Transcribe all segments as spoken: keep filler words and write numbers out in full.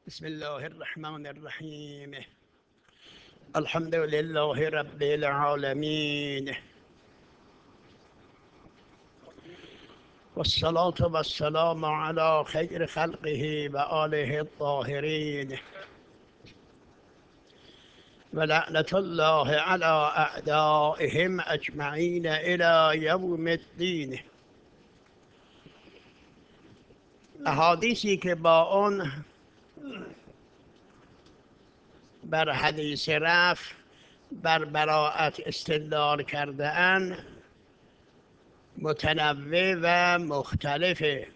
بسم الله الرحمن الرحیم. الحمد لله رب العالمین والصلاة والسلام على خیر خلقه و آله الطاهرین و لعنة الله على اعدائهم اجمعین الى یوم الدین. احادیثی که با اون بر حدیث رفع بر براءت استدلال کرده اند متنوع و مختلفه.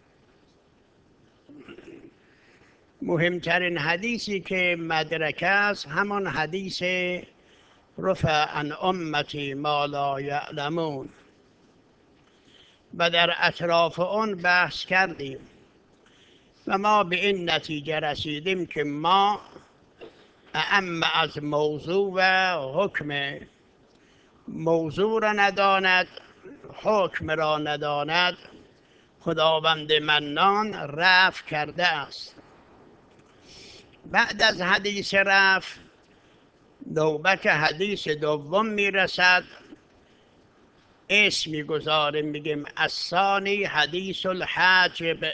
مهمترین حدیثی که مدرک است همان حدیث رفع عن امتی ما لا یعلمون و در اطراف اون بحث کردیم و ما به این نتیجه رسیدیم که ما اعم از موضوع و حکم، موضوع را نداند حکم را نداند خداوند منان رفع کرده است. بعد از حدیث رفع نوبت حدیث دوم میرسد. اسم میگذاریم میگیم الثانی حدیث الحاجب.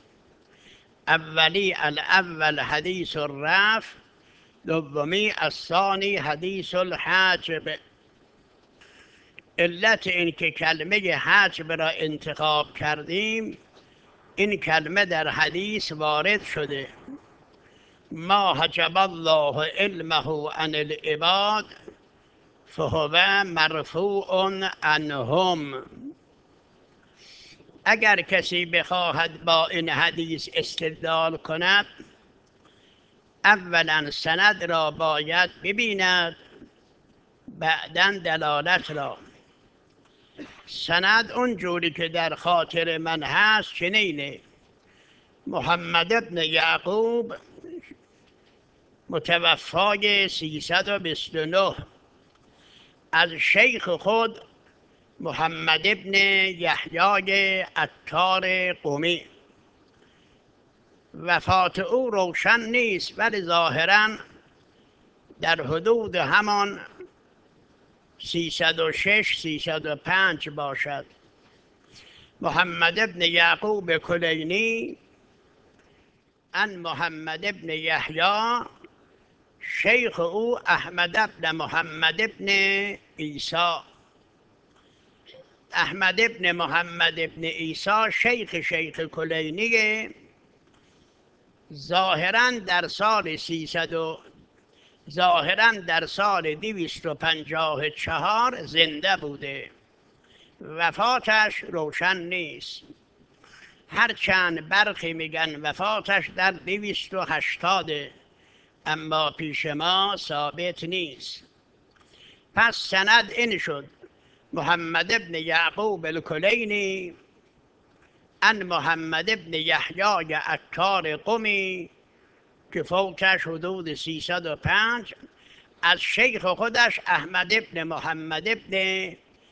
اولی الاول حدیث الرفع، دومی الثانی حدیث الحاجب. علت این که کلمه حاجب را انتخاب کردیم، این کلمه در حدیث وارد شده: ما حجب الله علمه عن العباد فهو مرفوع عنهم. اگر کسی بخواهد با این حدیث استدلال کند، اولا سند را باید ببیند، بعداً دلالت را. سند اونجوری که در خاطر من هست چنینه: محمد ابن یعقوب متوفای سیصد و بیست و نه از شیخ خود محمد ابن یحیی عطار قمی. وفات او روشن نیست ولی ظاهراً در حدود همان سیصد و شش سیصد و پنج باشد. محمد ابن یعقوب کلینی ان محمد ابن یحیی، شیخ او احمد ابن محمد ابن عیسی. احمد ابن محمد ابن عیسی شیخ شیخ کلینی، ظاهراً در سال سیصد و ظاهراً در سال دویست و پنجاه و چهار زنده بوده. وفاتش روشن نیست، هرچند برخی میگن وفاتش در دویست و هشتاده، اما پیش ما ثابت نیست. پس سند این شد: محمد ابن یعقوب الکلینی ان محمد ابن یحیی عطار قمی که فوتش حدود سیصد و پنج، از شیخ خودش احمد ابن محمد ابن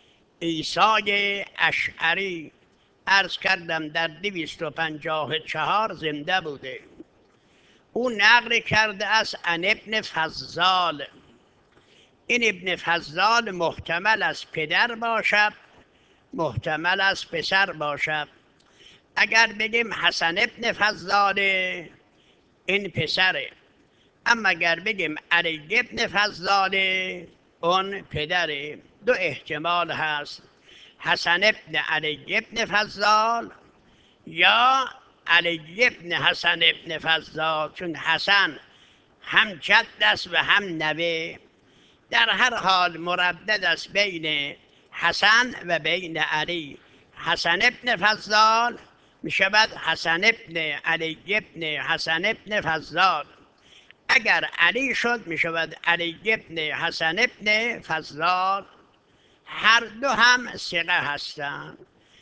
عیسی اشعری، عرض کردم در دویست و پنجاه و چهار زنده بوده. او نقل کرده است عن ابن فضال. این ابن فضال محتمل از پدر باشد، محتمل از پسر باشد. اگر بگیم حسن ابن فضال، این پسره، اما اگر بگیم علی ابن فضال، اون پدره. دو احتمال هست: حسن ابن علی ابن فضال یا علی ابن حسن ابن فضال، چون حسن هم جد است و هم نوه. در هر حال مردد است بین حسن و بین علی. حسن ابن فضال می شود حسن ابن علی ابن حسن ابن فضال. اگر علی شد می شود علی ابن حسن ابن فضال. هر دو هم ثقه هستند،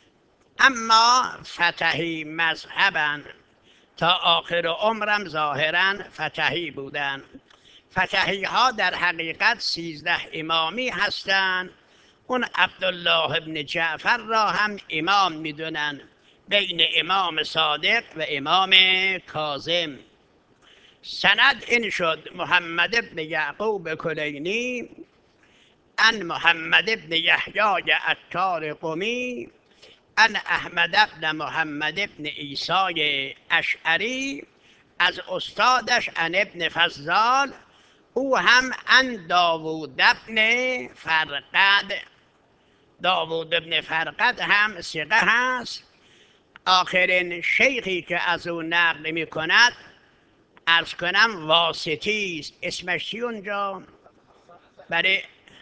اما فتحی مذهبن. تا آخر عمرم ظاهراً فتحی بودن. فتحی ها در حقیقت سیزده امامی هستند. اون عبدالله ابن جعفر را هم امام میدونن، بین امام صادق و امام کاظم. سند این شد: محمد ابن یعقوب کلینی ان محمد ابن یحیی عطار قمی ان احمد ابن محمد ابن عیسی اشعری از استادش ان ابن فضال، او هم ان داوود ابن فرقد. داوود ابن فرقد هم ثقه هست. آخرین شیخی که از او نقل می کند عرض کنم واسطی است. اسمش چی اونجا؟ برای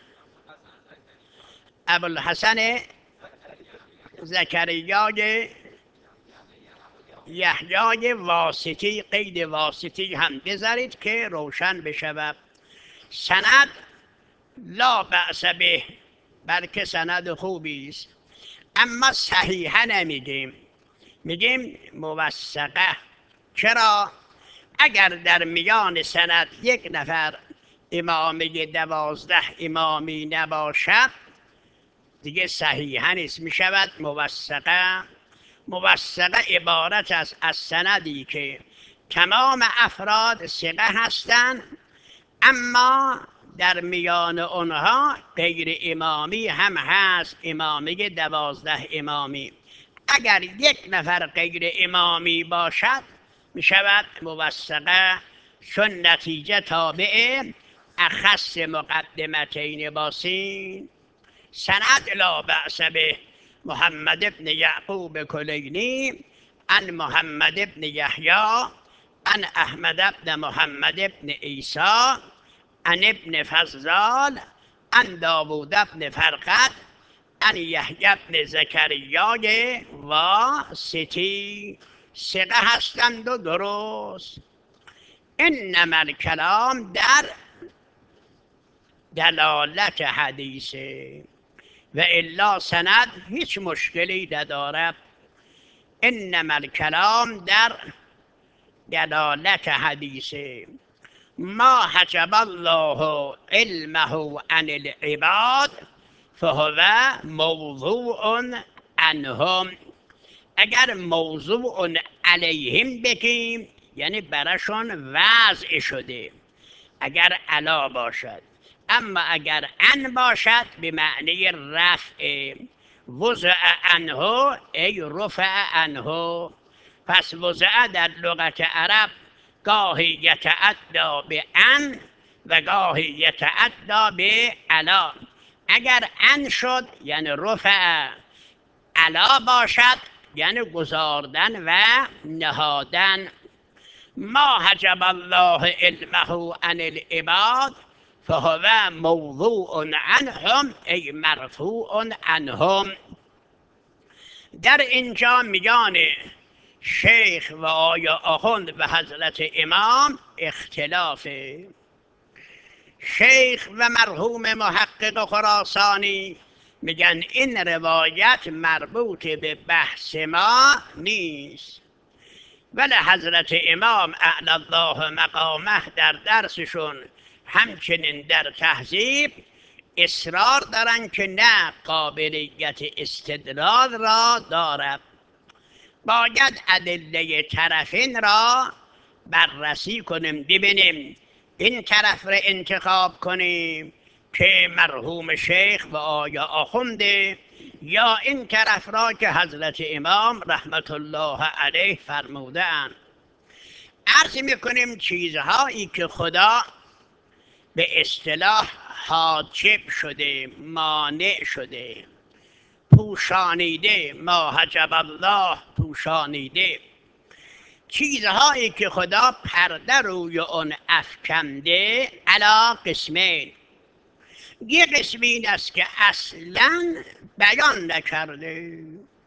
ابوالحسن زکریای یحیای واسطی، قید واسطی هم بذارید که روشن بشود. سند لا بأس به، بلکه سند خوبی است، اما صحیحه نمیگیم، میگیم موثقه. چرا؟ اگر در میان سند یک نفر امامی دوازده امامی نباشد دیگه صحیحه نیست، میشود موثقه. موثقه عبارت است از سندی که تمام افراد ثقه هستند، اما در میان آنها غیر امامی هم هست، امامی دوازده امامی. اگر یک نفر غیر امامی باشد می شود موثقه، چون نتیجه تابع اخص مقدمتین باسین. سند لا بأس به. محمد ابن یعقوب کلینی ان محمد ابن یحیی ان احمد ابن محمد ابن عیسی ان ابن فضال ان داوود ابن فرقد ان یحیی ابن زکریای واسطی. ثقه هستند و درست. انما الکلام در دلالت حدیثه و الا سند هیچ مشکلی ندارد. انما الکلام در دلالت حدیثه. ما حجب الله علمه عن العباد فهو موضوع عنهم. اگر موضوع علیهم بگیم یعنی برشون وضع شده، اگر علا باشد. اما اگر ان باشد به معنی رفع. وضع عنه ای رفع عنه. پس وضع در لغت عرب گاهی یتعدی به ان و گاهی یتعدی به علا. اگر ان شد یعنی رفع، علا باشد یعنی گذاردن و نهادن. ما حجب الله علمه عن العباد فهو موضوع عنهم ای مرفوع عنهم. در اینجا میان شیخ و آیا آخوند و حضرت امام اختلافه. شیخ و مرحوم محقق خراسانی میگن این روایت مربوط به بحث ما نیست، ولی حضرت امام اعلی الله مقامه در درسشون همچنین در تهذیب اصرار دارن که نه، قابلیت استدلال را دارد. باید ادله طرفین را بررسی کنیم، ببینیم این طرف را انتخاب کنیم که مرحوم شیخ و آیا آخونده، یا این طرف را که حضرت امام رحمت الله علیه فرموده اند. عرض میکنیم چیزهایی که خدا به اصطلاح حاجب شده، مانع شده، پوشانیده، ما حجب الله پوشانیده، چیزهایی که خدا پرده روی اون افکنده علا قسمین. یک قسم این است که اصلا بیان نکرده،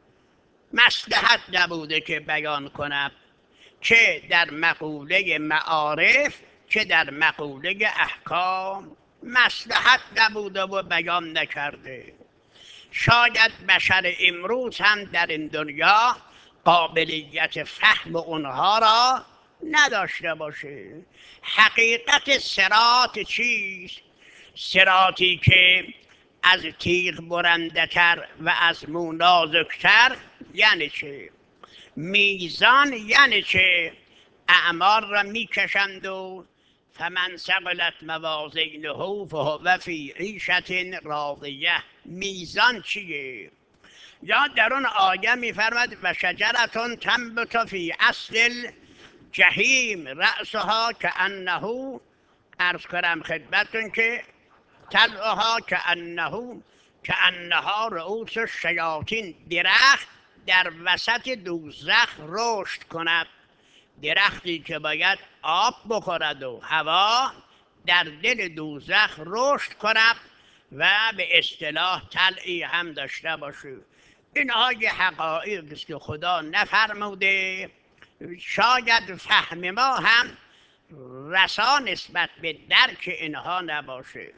مصلحت نبوده که بیان کند، چه در مقوله معارف چه در مقوله احکام مصلحت نبوده و بیان نکرده. شاید بشر امروز هم در این دنیا قابلیت فهم اونها را نداشته باشه. حقیقت صراط چیست؟ صراطی که از تیغ برنده تر و از مو نازکتر یعنی چه؟ میزان یعنی چه؟ اعمال را میکشند و فمن ثقلت موازینه فهو فی عیشة راضیه. میزان چیه؟ یا در اون آیه میفرماد و شجرة تنبت فی اصل الجحیم رأسها کأنه، عرض کنم خدمتتون که طلعها کأنه کأنها رؤوس الشیاطین، درخت در وسط دوزخ رشد کند. درختی که باید آب بخورد و هوا در دل دوزخ رشد کند و به اصطلاح طلعی هم داشته باشه. اینها یه حقایق است که خدا نفرموده، شاید فهم ما هم رسا نسبت به درک اینها نباشه.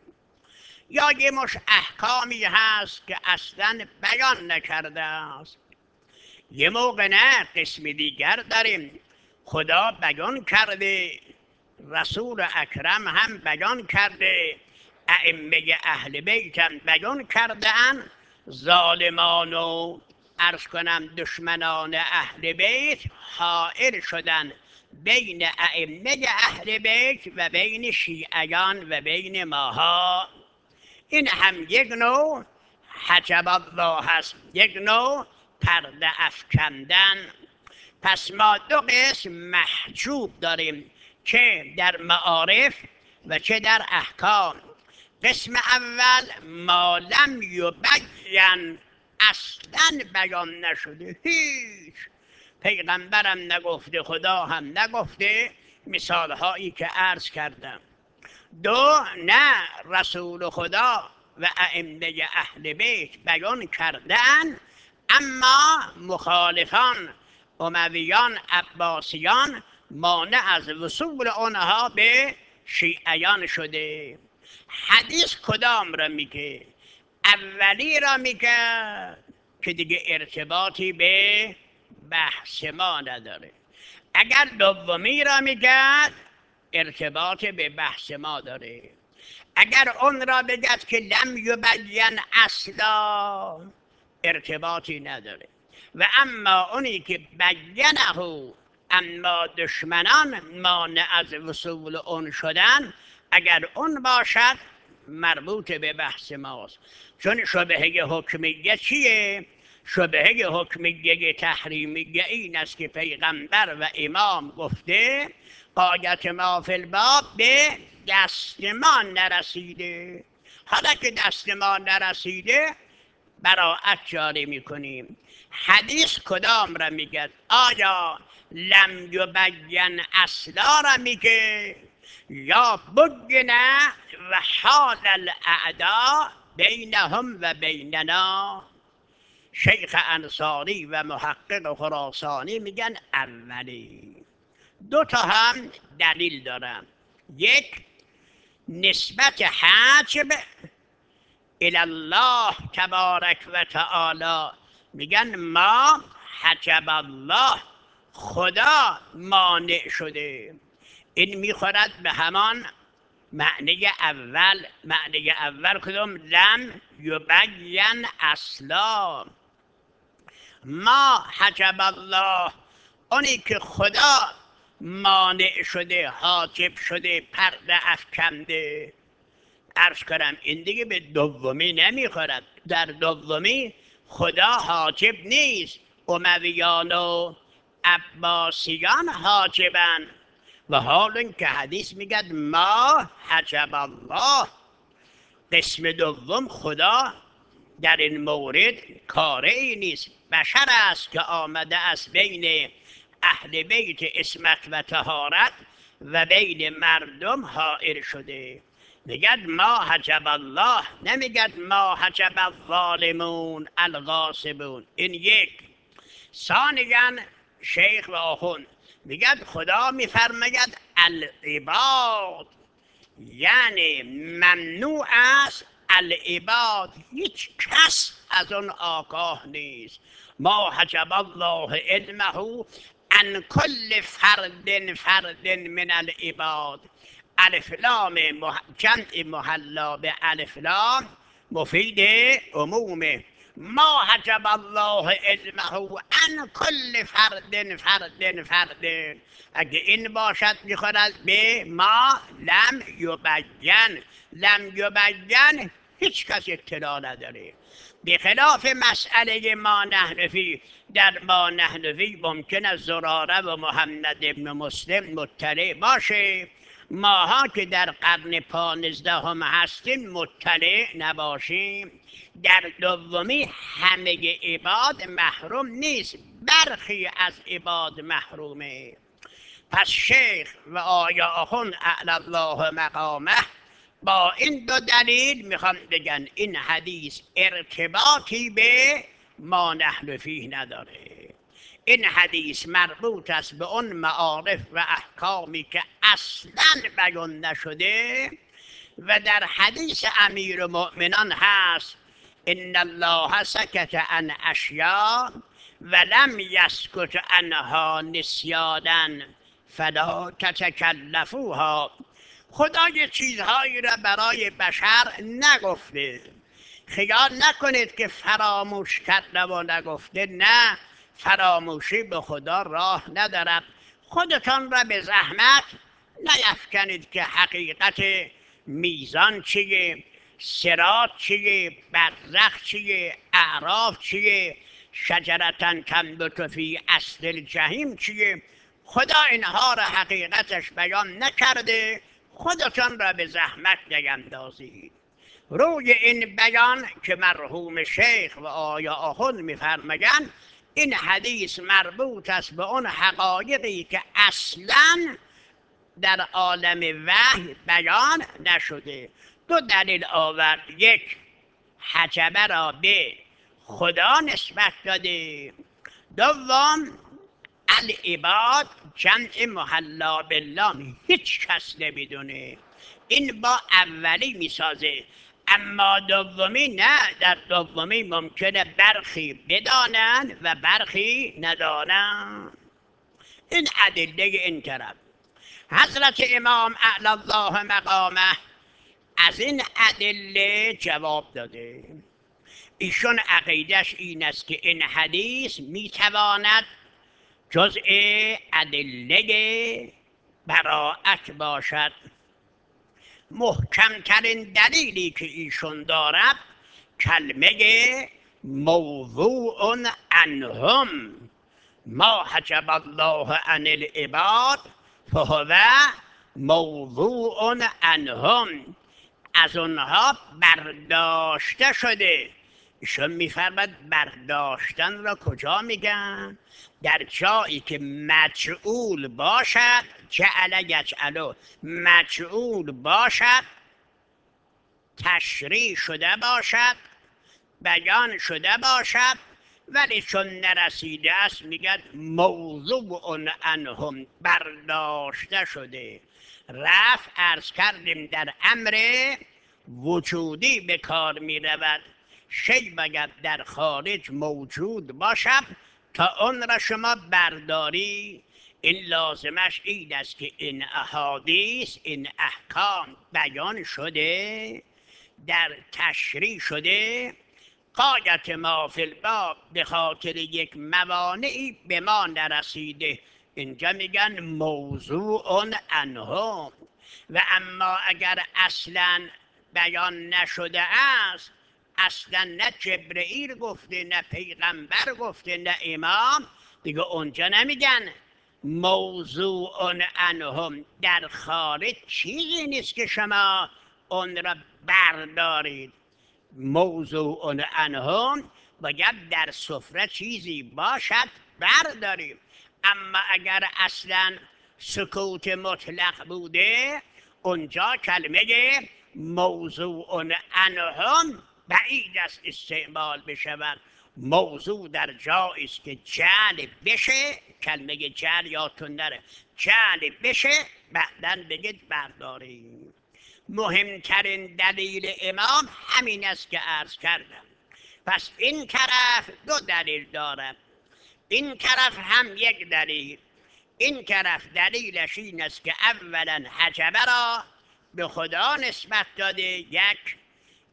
یا یه مش احکامی هست که اصلا بیان نکرده است. یه موقع نه، قسم دیگر داریم خدا بیان کرده، رسول اکرم هم بیان کرده، ائمه اهل بیت هم بیان کرده ان ظالمان و عرض کنم دشمنان اهل بیت حائل شدن بین ائمه اهل بیت و بین شیعیان و بین ماها. این هم یک نوع حجب الله هست، یک نوع پرده افکندن. پس ما دو قسم محجوب داریم، چه در معارف و چه در احکام. قسم اول ما لم یبین، اصلا بیان نشده، هیچ پیغمبرم نگفته، خدا هم نگفته، مثال هایی که عرض کردم. دو، نه رسول خدا و ائمه اهل بیت بیان کردن، اما مخالفان امویان عباسیان مانع از وصول آنها به شیعیان شده. حدیث کدام را میگه؟ اولی را میگه که دیگه ارتباطی به بحث ما نداره. اگر دومی را میگه ارتباط به بحث ما داره. اگر اون را بگد که لم یبین اصلا، ارتباطی نداره. و اما اونی که بینه، اما دشمنان مانع از وصول اون شدن، اگر اون باشد مربوط به بحث ماست. چون شبهه حکمیه چیه؟ شبهه حکمیه تحریمیه این است که پیغمبر و امام گفته غایت ما فی الباب به دست ما نرسیده. حالا که دست ما نرسیده براءت جاری میکنیم. حدیث کدام را میگه؟ آیا لم یبین اصلا را میگه یا بگنه و حال الاعداء بینهم و بیننا؟ شیخ انصاری و محقق خراسانی میگن اولی. دو تا هم دلیل دارم. یک، نسبت حجب الی الله تبارک و تعالی، میگن ما حجب الله، خدا مانع شده. این میخورد به همان معنی اول. معنی اول کدوم؟ لم یبین اصلا. ما حجب الله، اونی که خدا مانع شده، حاجب شده، پرده افکنده. عرض کنم این دیگه به دومی نمیخورد. در دومی خدا حاجب نیست، امویان و عباسیان حاجبن. و حال این که حدیث میگد ما حجب الله. قسم دوم خدا در این مورد کاره ای نیست، بشر است که آمده است بین اهل بیت عصمت و طهارت و بین مردم حائل شده. میگد ما حجب الله، نمیگد ما حجب الظالمون الغاصبون. این یک. ثانیاً شیخ و آخوند میگد خدا میفرماید العباد، یعنی ممنوع است العباد، هیچ کس از اون آگاه نیست. ما حجب الله علمه عن کل فرد فرد من العباد. الف لام جمع محلا به الف لام مفید عمومه. ما حجب الله علمه عن کل فرد فرد فرد. اگه این باشد میخورد به ما لم یبین. لم یبین هیچ کس اطلاع نداره. بخلاف مسئله ما نحن فی، در ما نحن فی ممکن است زراره و محمد ابن مسلم مطلع باشه، ماها که در قرن پانزدهم هستیم مطلع نباشیم. در دومی همه عباد محروم نیست، برخی از عباد محرومه. پس شیخ و آیا آخوند اعلی الله مقامه با این دو دلیل میخوام بگن این حدیث ارتباطی به ما نحن فیه نداره. این حدیث مربوط است به اون معارف و احکامی که اصلا بیان نشده و در حدیث امیر المؤمنان هست ان الله سکت عن اشیاء ولم یسکت عنها نسیانا فلا تتکلفوها. خدا یه چیزهایی را برای بشر نگفته، خیال نکنید که فراموش کرده و نگفته. نه، فراموشی به خدا راه ندارد. خودتان را به زحمت نیفکنید که حقیقت میزان چیه، صراط چیه، برزخ چیه، اعراف چیه، شجرتن تنبت فی اصل الجحیم چیه. خدا اینها را حقیقتش بیان نکرده، خودتان را به زحمت نیندازید. روی این بیان که مرحوم شیخ و آیا آخوند میفرمایند این حدیث مربوط است به اون حقایقی که اصلا در عالم وحی بیان نشده. دو دلیل آورد. یک، حجبه را به خدا نسبت داده. دوم، العباد جمع محلا بالله، هیچ کس نمیدونه. این با اولی میسازه، اما دومی نه. در دومی ممکنه برخی بدانند و برخی ندانند. این ادله این طرف. حضرت امام اعلی الله مقامه از این ادله جواب داده. ایشون عقیدش این است که این حدیث میتواند جزء ادله براءت باشد. محکمترین دلیلی که ایشون دارد کلمه موضوع عنهم، ما حجب الله عن العباد فهو موضوع عنهم، از اونها برداشته شده. ایشون میفرماد برداشتن را کجا میگن؟ در جایی که مجعول باشد، جعل یجعلو، مجعول باشد، تشریح شده باشد، بیان شده باشد، ولی چون نرسیده است میگن موضوع عنهم، برداشته شده. رفع عرض کردیم در امر وجودی به کار می رود. شی باید در خارج موجود باشد تا اون را شما برداری. این لازمش این است که این احادیث، این احکام بیان شده، در تشریح شده، غایت ما فی الباب به خاطر یک موانعی به ما نرسیده. اینجا میگن موضوع عنهم. و اما اگر اصلا بیان نشده است، اصلا نه جبرئیل گفته، نه پیغمبر گفته، نه امام، دیگه اونجا نمیگن موضوع عنهم. در خارج چیزی نیست که شما اون را بردارید. موضوع عنهم باید در سفره چیزی باشد برداریم. اما اگر اصلا سکوت مطلق بوده، اونجا کلمه موضوع عنهم بعید است استعمال بشود. موضوع در جایی است که جعل بشه، کلمه جعل یادتون نره، جعل بشه بعداً بگید برداریم. مهمترین دلیل امام همین است که عرض کردم. پس این طرف دو دلیل دارد، این طرف هم یک دلیل. این طرف دلیلش این است که اولا حجبه را به خدا نسبت داده، یک.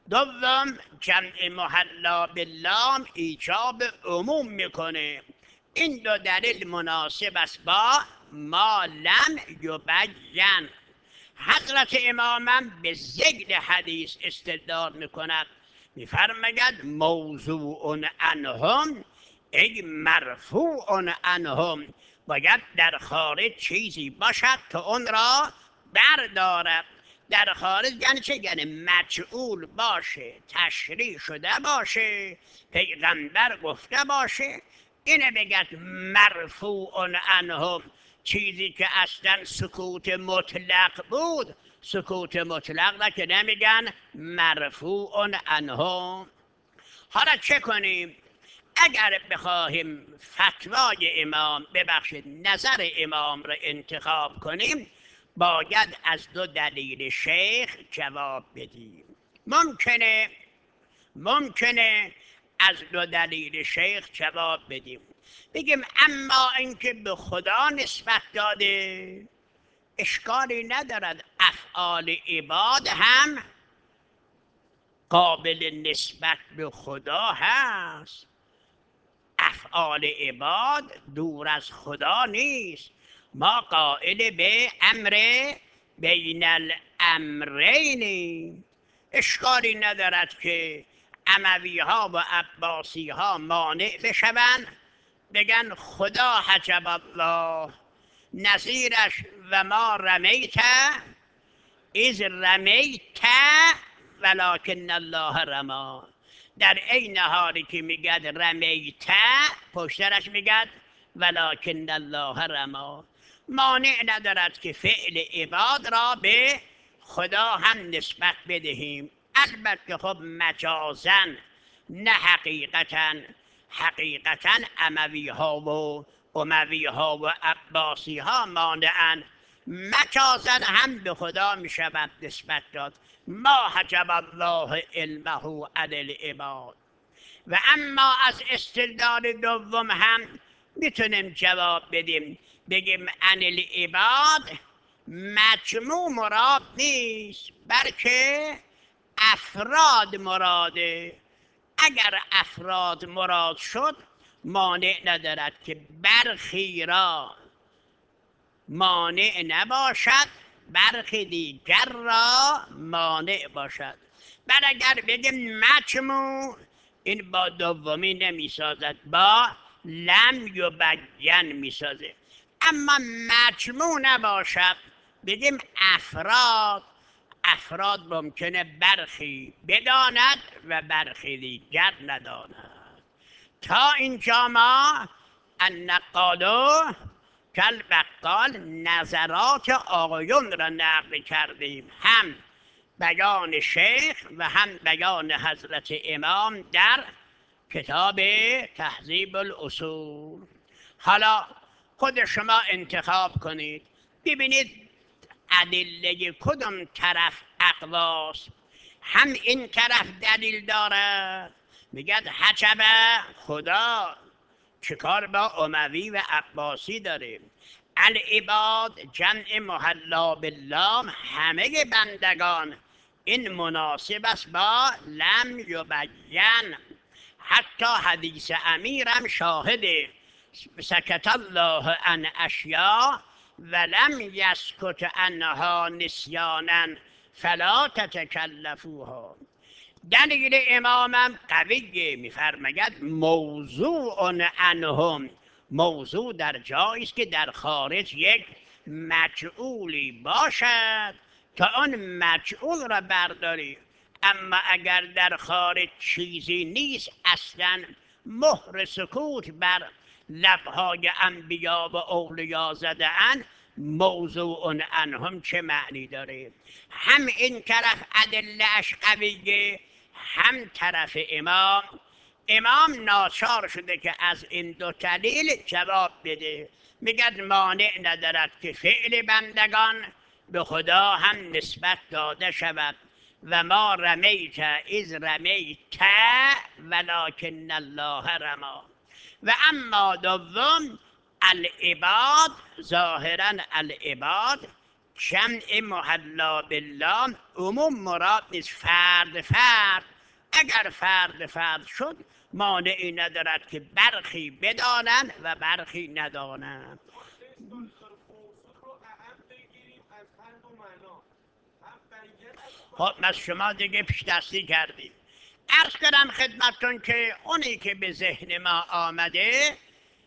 دوم جمع محلا باللام ایجاب عموم میکنه. این دو دلیل مناسب است با ما لم یبین. حضرت امامم به ذکر حدیث استدلال میکند، میفرماید موضوع عنهم ای مرفوع عنهم، باید در خارج چیزی باشد که اون را بردارد. در خارج یعنی چه؟ یعنی مجعول باشه، تشریع شده باشه، پیغمبر گفته باشه. اینه بگد مرفوع عنهم، چیزی که اصلا سکوت مطلق بود، سکوت مطلق را که نمیگن مرفوع عنهم. حالا چه کنیم؟ اگر بخواهیم فتوای امام، ببخشید نظر امام را انتخاب کنیم، باید از دو دلیل شیخ جواب بدیم. ممکنه ممکنه از دو دلیل شیخ جواب بدیم. بگیم اما اینکه به خدا نسبت داده اشکالی ندارد، افعال عباد هم قابل نسبت به خدا هست. افعال عباد دور از خدا نیست. ما قائل به امر بین الامرین. اشکالی ندارد که اموی ها و عباسی ها مانع بشوند، بگن خدا حجب الله، نظیرش و ما رمیت از رمیت ولکن الله رما. در عین حالی که میگد رمیت، پشترش میگد ولکن الله رما. مانع ندارد که فعل عباد را به خدا هم نسبت بدهیم، البته خب مجازا نه حقیقتا. حقیقتا اموی ها و اموی ها و عباسی ها مانعن، مجازا هم به خدا می شود نسبت داد. ما حجب الله علمه عن العباد. و اما از استدلال دوم هم میتونیم جواب بدیم، بگیم عن العباد مجموع مراد نیست، بلکه افراد مراده. اگر افراد مراد شد، مانع ندارد که برخی را مانع نباشد، برخی دیگر را مانع باشد. بل اگر بگیم مجموع، این با دومی نمی سازد، با لم یبین می سازه. اما مجموع نباشد، بگیم افراد، افراد ممکنه برخی بداند و برخی دیگر نداند. تا اینجا ما النقالو کالبقال نظرات آقایون را نقل کردیم، هم بیان شیخ و هم بیان حضرت امام در کتاب تهذیب الاصول. حالا خود شما انتخاب کنید، ببینید ادله کدوم طرف اقواست. هم این طرف دلیل داره، میگد حجبه خدا، چه کار با اموی و عباسی داره. العباد جمع محلا باللام همه بندگان، این مناسب است با لم یبین. حتی حدیث امیرم شاهده، سکت الله عن اشیاء ولم یسکت عنها نسیانا فلا تتکلفوها. دلیل امامم قویه، میفرماید موضوع عنهم. موضوع در جایی است که در خارج یک مجعولی باشد تا آن مجعول را برداری. اما اگر در خارج چیزی نیست، اصلا مهر سکوت بر لبهای انبیا و اولیا زده اند، موضوع عنهم چه معنی داره؟ هم این طرف ادله‌اش قویه، هم طرف امام. امام ناچار شده که از این دو دلیل جواب بده، میگد مانع ندارد که فعل بندگان به خدا هم نسبت داده شود و ما رمیت از رمیت ولکن الله رما. و اما دوم العباد، ظاهرا العباد جمع محلا بالله عموم مراد نیست، فرد فرد. اگر فرد فرد شد مانعی ندارد که برخی بدانند و برخی ندانند. خب از شما دیگه پیش دستی کردید. عرض کردم خدمتتون که اونی که به ذهن ما آمده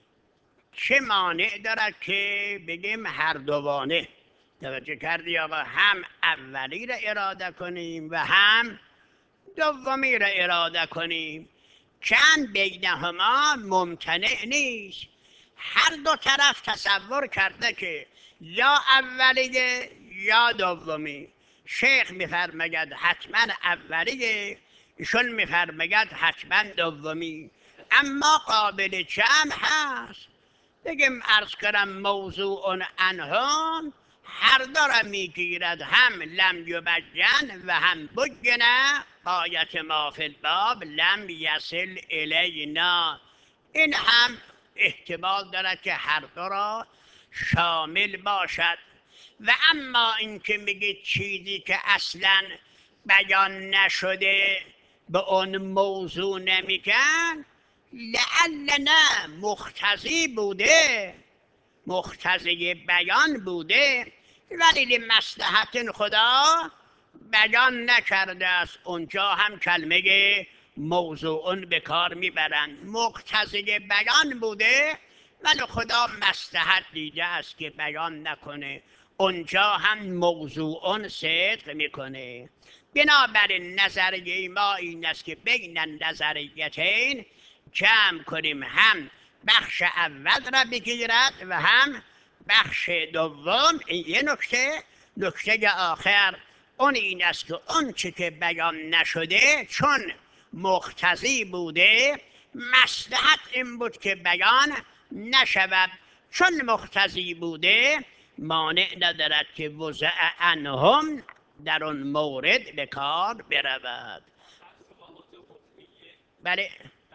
چه مانع دارد که بگیم هر دوانه. توجه کردی آقا؟ هم اولی را اراده کنیم و هم دومی را اراده کنیم. چند بینهما ممتنع نیست. هر دو طرف تصور کرده که یا اولیه یا دومی. شیخ میفرماید حتما اولیه، ایشون میفرماید حتما دومی، اما قابل جمع هست. بگیم عرض کردم موضوع عنهم هر دو را میگیرد، هم لم یبین و هم بگنه غایت ما فی الباب لم یصل الینا. این هم احتمال دارد که هر دو را شامل باشد. و اما اینکه میگید چیزی که اصلا بیان نشده به اون موضوع نمیگن، لعل نه مقتضی بوده، مقتضی بیان بوده، ولی لمصلحت خدا بیان نکرده است. اونجا هم کلمه موضوعون به کار میبرند. مقتضی بیان بوده ولی خدا مصلحت دیده است که بیان نکنه، اونجا هم موضوعون صدق میکنه. بنابراین نظریه ما این است که بین نظریتین جمع کنیم، هم بخش اول را بگیرد و هم بخش دوم. این یه نکته. نکته آخر اون این است که اون چی که بیان نشده چون مقتضی بوده، مصلحت این بود که بیان نشود. چون مقتضی بوده مانع ندارد که وضع عنهم در اون مورد به کار برود. بله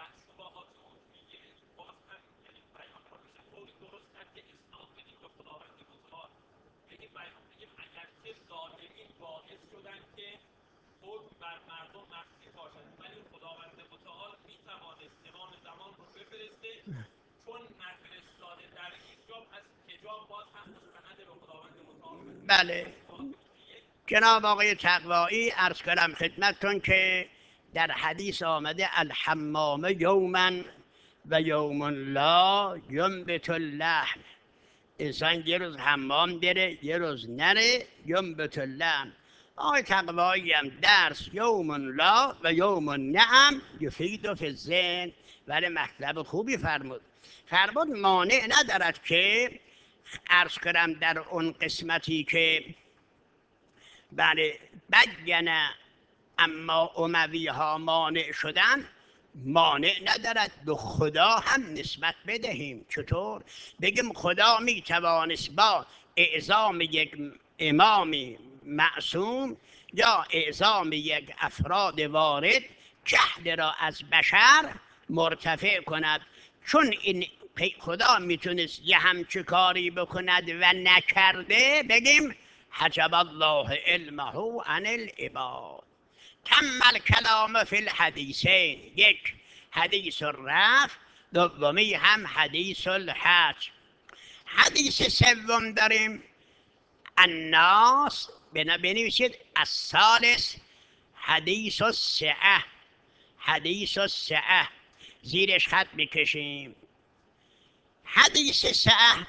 بله جناب آقای تقوایی، عرض کنم خدمتتون که در حدیث آمده الحمام یوما و یوم لا ینبت اللحم. انسان یه روز حمام بره یه روز نره، ینبت اللحم. آقای تقوایی هم درس یوم لا و یوم نعم یفید فی الذهن، ولی مطلب خوبی فرمود. فرمود مانع ندارد که عرض کنم در اون قسمتی که بله بگنه اما اموی ها مانع شدن، مانع ندارد به خدا هم نسبت بدهیم. چطور؟ بگیم خدا می توانست با اعزام یک امامی معصوم یا اعزام یک افراد وارد جهل را از بشر مرتفع کند. چون این خدا میتونست یه همچه کاری بکند و نکرده، بگیم حجب الله علمه عن العباد. تم الکلام فی الحدیثین، یک حدیث الرفع، دومی هم حدیث الحج. حدیث سوم داریم الناس، بنویسید الثالث حدیث السعه. حدیث السعه زیرش خط میکشیم. حدیث سعه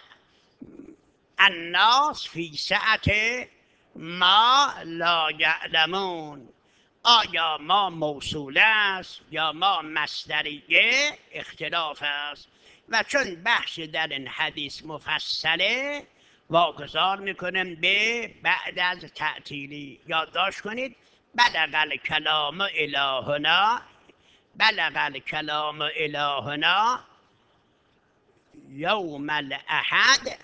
الناس فی سعت ما لا یعلمون. آیا ما موصول است یا ما مصدریه؟ اختلاف است. و چون بحث در این حدیث مفصله واگذار میکنم به بعد از تعطیلی. یادداشت کنید بلغ الکلام الهنا، بلغ الکلام الهنا یوم الاحد.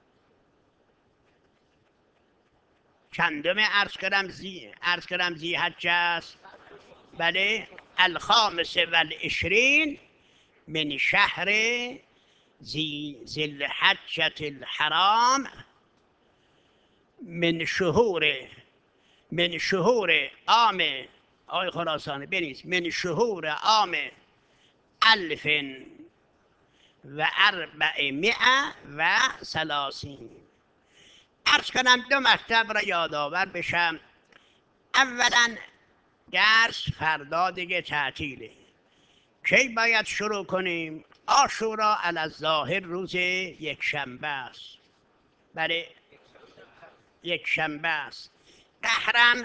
چندم عرض کردم زی عرض کردم زی حج است؟ بله الخامس و العشرین من شهر زی ذی الحجة الحرام من شهور من شهور عام آقای خراسانی بنویس من شهور عام الف و اربعمائه و ثلاثین. عرض کنم دو مطلب را یادآور بشم. اولا درس فردا دیگه تعطیله. کی باید شروع کنیم؟ عاشورا علی الظاهر روز یک شنبه است. برای یک شنبه است. قهرا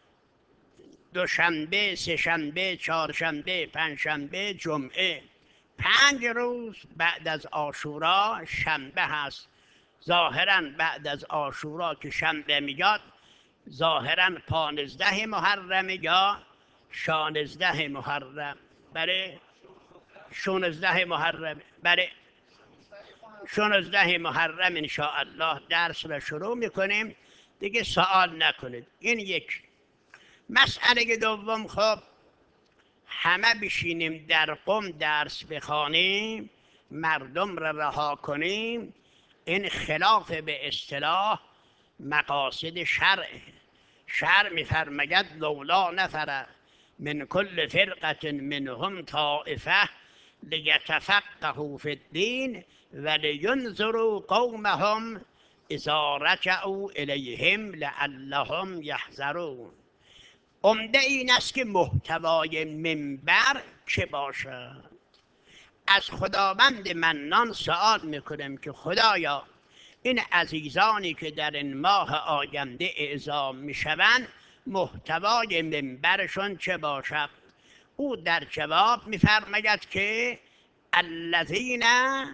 دوشنبه، سه شنبه، چهارشنبه، پنجشنبه، جمعه، پنج روز بعد از عاشورا شنبه هست. ظاهرا بعد از عاشورا که شنبه میاد ظاهرا پانزده محرم یا شانزده محرم. برای شانزده محرم برای شانزده محرم انشاءالله درس را شروع میکنیم دیگه. سوال نکنید. این یک مسئله دوم، خب همه بشینیم در قم درس بخوانیم، مردم را رها کنیم، این خلاف به اصطلاح مقاصد شرع. شرع میفرماید لولا نفر من کل فرقة منهم طائفه لیتفقهوا فی الدین ولینذروا قومهم اذا رجعوا الیهم لعلهم یحذرون. عمده این است که محتوای منبر چه باشد. از خداوند منان سوال میکنم که خدایا این عزیزانی که در این ماه آینده اعزام میشوند محتوای منبرشون چه باشد؟ او در جواب میفرماید که الذین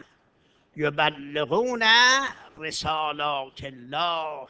یبلغون رسالات الله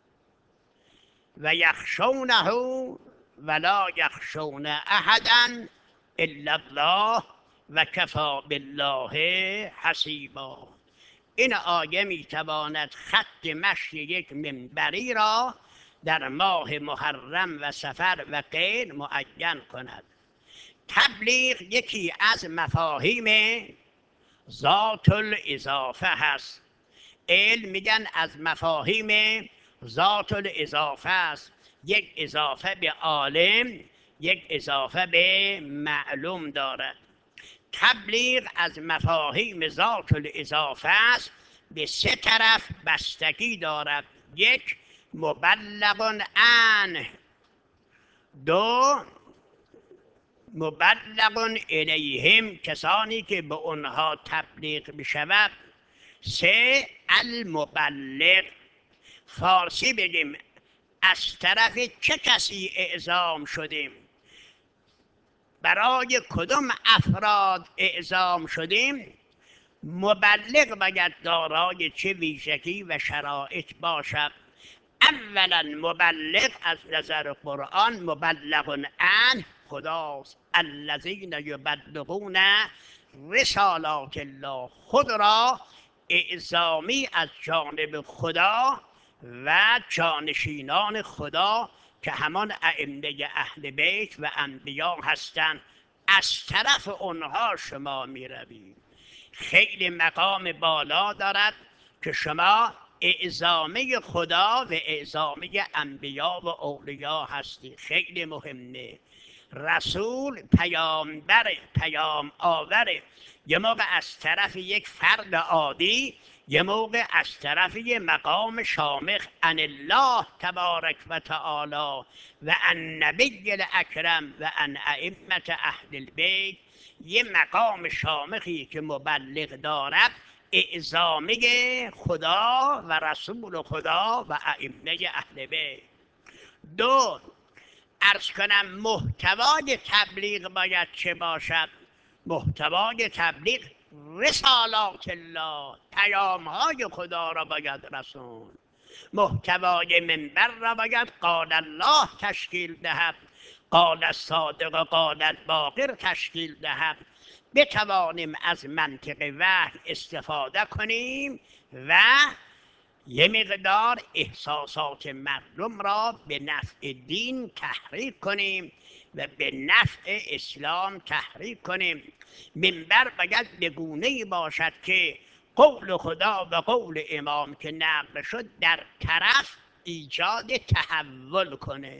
و یخشونه ولا یخشون احدا الا الله و کفی بالله حسیبا. این آیه میتواند خط مشی یک منبری را در ماه محرم و سفر و غیر معین کند. تبلیغ یکی از مفاهیم ذات الاضافه هست. علم میگن از مفاهیم ذات الاضافه است. یک اضافه به عالم، یک اضافه به معلوم دارد. تبلیغ از مفاهیم ذات الاضافه است، به سه طرف بستگی دارد. یک، مبلغ عنه. دو، مبلغ الیهم، کسانی که به آنها تبلیغ بشود. سه، المبلغ. فارسی بگیم از طرف چه کسی اعزام شدیم، برای کدام افراد اعزام شدیم، مبلغ باید دارای چه ویژگی و شرایط باشد. اولا مبلغ از نظر قرآن مبلغ عنه خداست. الذین یبلغون رسالات الله، خود را اعزامی از جانب خدا و جانشینان خدا که همان ائمه اهل بیت و انبیا هستند، از طرف آنها شما می روید. خیلی مقام بالا دارد که شما اعزامی خدا و اعزامی انبیا و اولیا هستی. خیلی مهمه. رسول پیامبر، پیام آوره، یه موقع از طرف یک فرد عادی، یه موقع از طرف یک مقام شامخ عن الله تبارک و تعالی و عن نبی الاکرم و عن ائمه اهل البیت. یه مقام شامخی که مبلغ دارد اعزامی خدا و رسول خدا و ائمه اهل بیت. دو، عرض کنم محتوای تبلیغ باید چه باشد؟ محتوای تبلیغ رسالات الله، پیام های خدا را باید رسون. محتوای منبر را باید قال الله تشکیل دهد، قال الصادق قال الباقر تشکیل دهد. بتوانیم از منطق وحی استفاده کنیم و یه مقدار احساسات مردم را به نفع دین تحریک کنیم و به نفع اسلام تحریک کنیم. منبر باید به گونه‌ای باشد که قول خدا و قول امام که نقل شد در طرف ایجاد تحول کنه.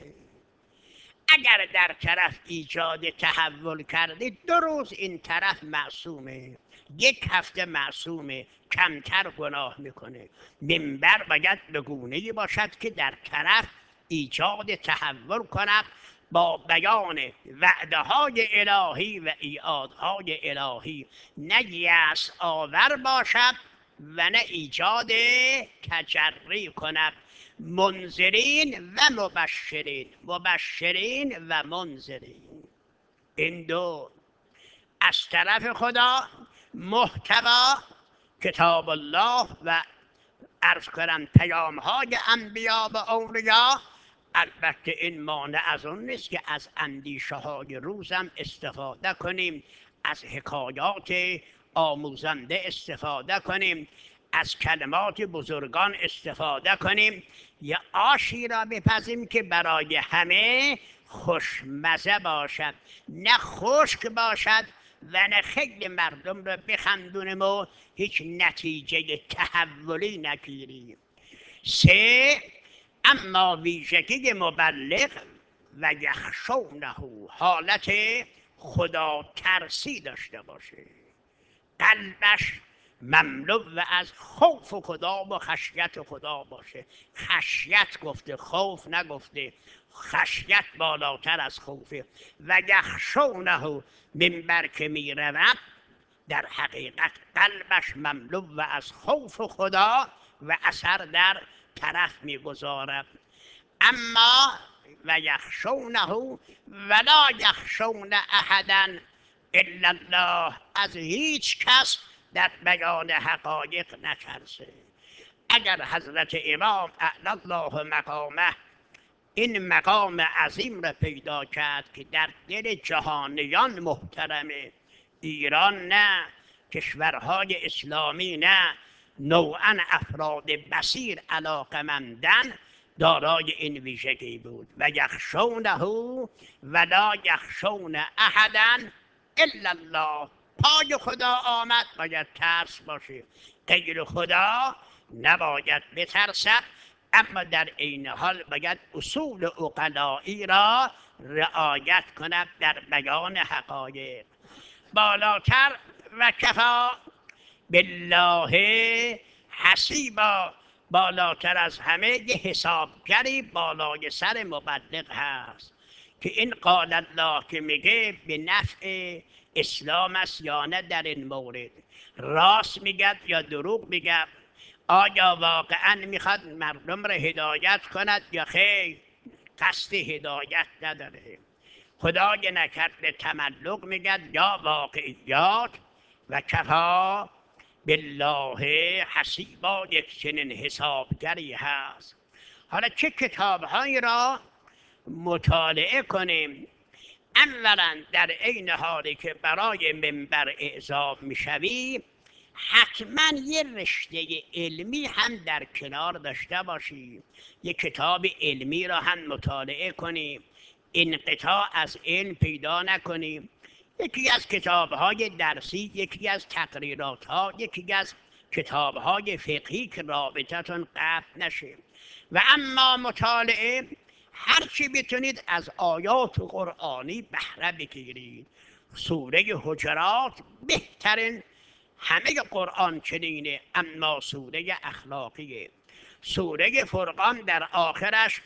اگر در طرف ایجاد تحول کردید دو روز این طرف معصومه، یک هفته معصومه، کمتر گناه میکنه. منبر باید به گونه‌ای باشد که در طرف ایجاد تحول کند، با بیان وعده های الهی و ایعادهای الهی، نه یأس آور باشد و نه ایجاد تجری کند. منذرین و مبشرین، مبشرین و منذرین، این دو از طرف خدا محتوا کتاب الله و عرض کنم پیام های انبیا و اولیا. البته این مانع از اون نیست که از اندیشه های روزم استفاده کنیم، از حکایات آموزنده استفاده کنیم، از کلمات بزرگان استفاده کنیم، یا آشی را بپزیم که برای همه خوشمزه باشد، نه خشک باشد و نه خیلی مردم را بخندونیم و هیچ نتیجه تحولی نگیریم. سه، اما ویژگی مبلغ و یخشونه، حالت خدا ترسی داشته باشه، قلبش مملو و از خوف خدا و خشیت خدا باشه. خشیت گفته، خوف نگفته، خشیت بالاتر از خوفه. و یخشونه، منبر که می رود در حقیقت قلبش مملو و از خوف خدا و اثر در طرف می گذارد. اما و یخشونه ولا یخشون احدا الا الله، از هیچ کس در بیان حقایق نترسه. اگر حضرت امام اعلی الله مقامه این مقام عظیم را پیدا کرد که در دل جهانیان محترمه، ایران نه، کشورهای اسلامی نه، نوعا افراد بصیر علاقمندن، دارای این ویژگی بود. و یخشونه ولا یخشون احدا الا الله، پای خدا آمد باید ترس باشه، غیر خدا نباید بترسد. اما در این حال باید اصول عقلایی را رعایت کند در بیان حقایق. بالاتر و کفا بالله حسیبا، بالاتر از همه یه حسابگری بالای سر مبلغ هست که این قال الله که میگه به نفع اسلام است یا نه، در این مورد راست میگه یا دروغ میگه، آیا واقعا میخواد مردم را هدایت کند یا خیر، قصد هدایت نداره. خدای نکرده تملق میگه یا واقعیات. و کفا بالله حسیبا، یک چنین حسابگری هست. حالا چه کتابهایی را مطالعه کنیم؟ اولا در این حالی که برای منبر اعزام میشوی، حتما یه رشته علمی هم در کنار داشته باشی، یه کتاب علمی را هم مطالعه کنی، انقطاع از علم پیدا نکنی. یکی از کتاب‌های درسی، یکی از تقریرات‌ها، یکی از کتاب‌های فقهی که رابطتون قطع نشه. و اما مطالعه هرچی بتونید از آیات قرآنی بهره بگیرید. سوره حجرات بهترین، همه قرآن چنینه، اما سوره اخلاقیه. سوره فرقان در آخرش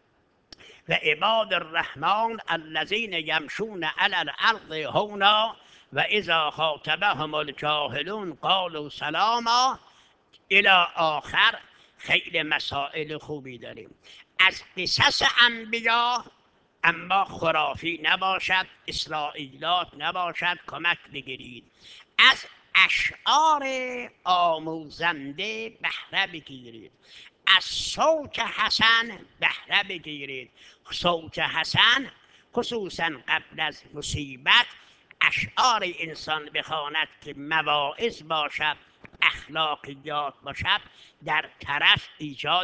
و عباد الرحمن الذین یمشون علی الارض هونا و اذا خاطبهم الجاهلون قالوا سلاما الی آخر، خیلی مسائل خوبی داریم. از قصص انبیا، اما خرافی نباشد، اسرائیلات نباشد، کمک بگیرید. از اشعار آموزنده بهره بگیرید. از صوت حسن بهره بگیرید. صوت حسن خصوصا قبل از مصیبت اشعار انسان بخواند که مواعظ باشد، اخلاقیات باشد، در طرف ایجاد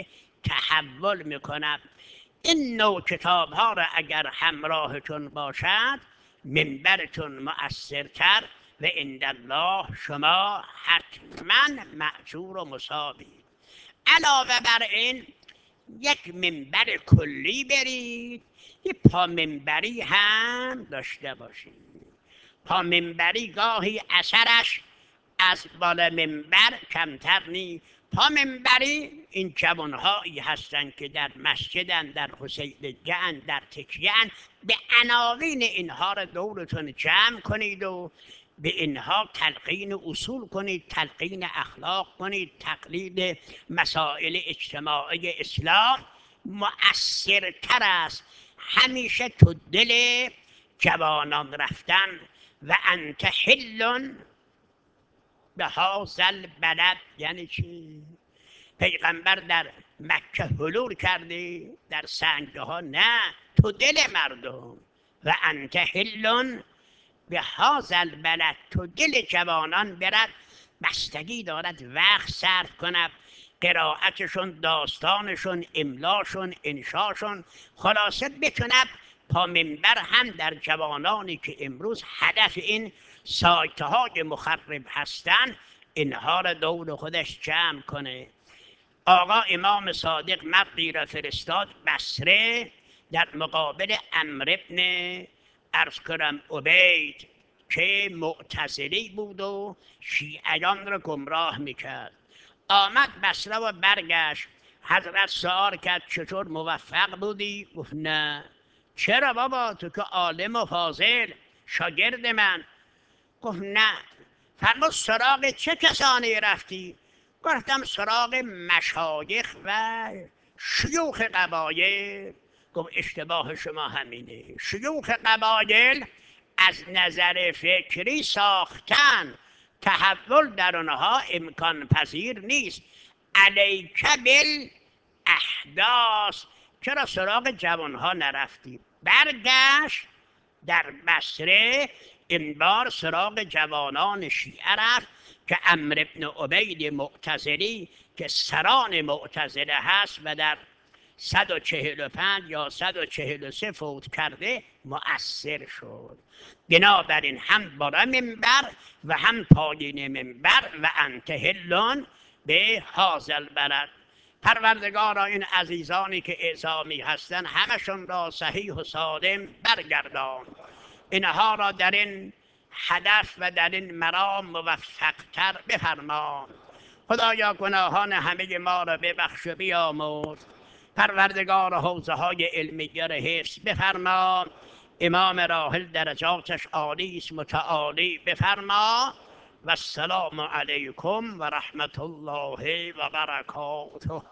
تحول میکند. این نوع کتاب ها را اگر همراهتون باشد، منبرتون مؤثرتر و عند الله شما حتما مأجور و مثابید. علاوه بر این یک منبر کلی برید، یه پا منبری هم داشته باشید. پا منبری گاهی اثرش از بالا منبر کمتر نی. پا منبری این جوانهایی هستند که در مسجدن، در حسیبجه‌اند، در تکیه‌اند. به عناوین اینها را دورتون جمع کنید و به اینها تلقین اصول کنید، تلقین اخلاق کنید، تقلید مسائل اجتماعی اسلام. مؤثرتر است همیشه تو دل جوانان رفتن. و انت حل به هذا البلد. یعنی چی؟ پیغمبر در مکه حلول کرده، در سنگه ها نه، تو دل مردم. و انت حل به هذا البلد، تو دل جوانان برد. بستگی دارد وقت صرف کند، قرائتشون، داستانشون، املاشون، انشاشون، خلاصه بتوند پا منبر هم در جوانانی که امروز هدف این سایت های مخرب هستن، اینها را دور خودش جمع کنه. آقا امام صادق مردی را فرستاد بصره در مقابل عمرو بن عرض کنم عبید که معتزلی بود و شیعیان را گمراه میکرد. آمد بصره و برگشت. حضرت سوال کرد چطور، موفق بودی؟ گفت نه. چرا بابا، تو که عالم و فاضل شاگرد من. گفت نه. فرمود سراغ چه کسانی رفتی؟ گفتم سراغ مشایخ و شیوخ قبایل. گفت اشتباه شما همینه. شیوخ قبایل از نظر فکری ساختن، تحول در آنها امکان پذیر نیست. علیک بالاحداث. چرا سراغ جوانها نرفتی؟ برگشت در بصره، این بار سراغ جوانان شیعه رفت که عمرو بن عبید معتزلی که سران معتزله هست و در صد و چهل و پنج یا صد و چهل و سه فوت کرده، مؤثر شد. بنابراین هم بالا منبر و هم پایین منبر. و انت حل به هذا البلد. پروردگارا این عزیزانی که اعزامی هستند همشون را صحیح و سالم برگردان. اینها را در این هدف و در این مرام موفق‌تر بفرما. خدایا گناهان همه ما را ببخش و بیامرز. پروردگار حوزه های علمیه را حفظ بفرما. امام راحل درجاتش عالی است، متعالی بفرما. و السلام علیکم و رحمت الله و برکاته.